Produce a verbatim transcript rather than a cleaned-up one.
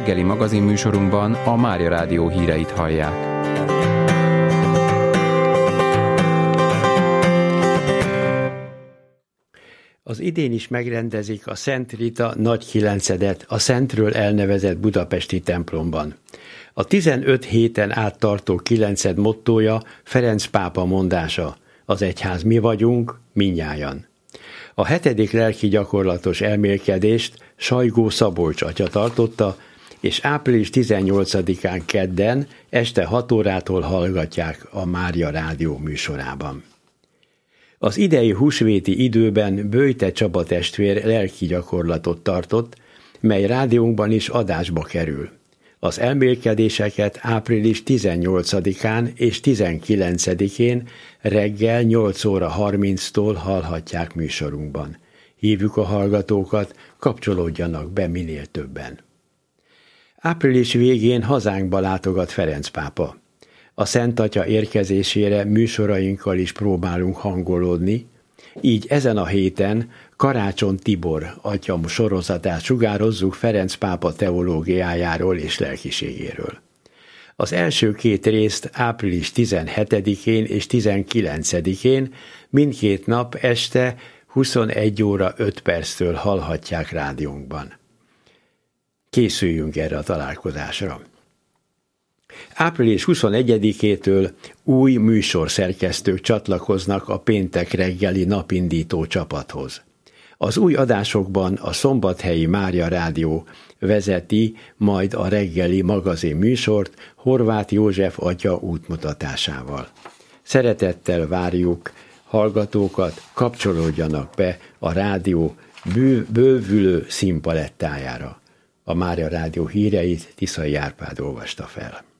reggeli magazinműsorunkban a Mária Rádió híreit hallják. Az idén is megrendezik a Szent Rita nagy kilencedet a Szentről elnevezett budapesti templomban. A tizenöt héten át tartó kilenced mottója Ferenc pápa mondása: az egyház mi vagyunk, mindnyájan. A hetedik lelki gyakorlatos elmélkedést Sajgó Szabolcs atya tartotta, és április tizennyolcadikán kedden este hat órától hallgatják a Mária Rádió műsorában. Az idei húsvéti időben Böjte Csaba testvér lelki gyakorlatot tartott, mely rádiónkban is adásba kerül. Az elmélkedéseket április tizennyolcadikán és tizenkilencedikén reggel nyolc óra harminctól hallhatják műsorunkban. Hívjuk a hallgatókat, kapcsolódjanak be minél többen. Április végén hazánkba látogat Ferenc pápa. A Szent Atya érkezésére műsorainkkal is próbálunk hangolódni, így ezen a héten Karácsony Tibor atya sorozatát sugározzuk Ferenc pápa teológiájáról és lelkiségéről. Az első két részt április tizenhetedikén és tizenkilencedikén mindkét nap este huszonegy óra öt perctől hallhatják rádiónkban. Készüljünk erre a találkozásra. április huszonegyedikétől új műsorszerkesztők csatlakoznak a péntek reggeli napindító csapathoz. Az új adásokban a Szombathelyi Mária Rádió vezeti majd a reggeli magazin műsort Horváth József atya útmutatásával. Szeretettel várjuk hallgatókat, kapcsolódjanak be a rádió bővülő színpalettájára. A Mária Rádió híreit Tiszai Árpád olvasta fel.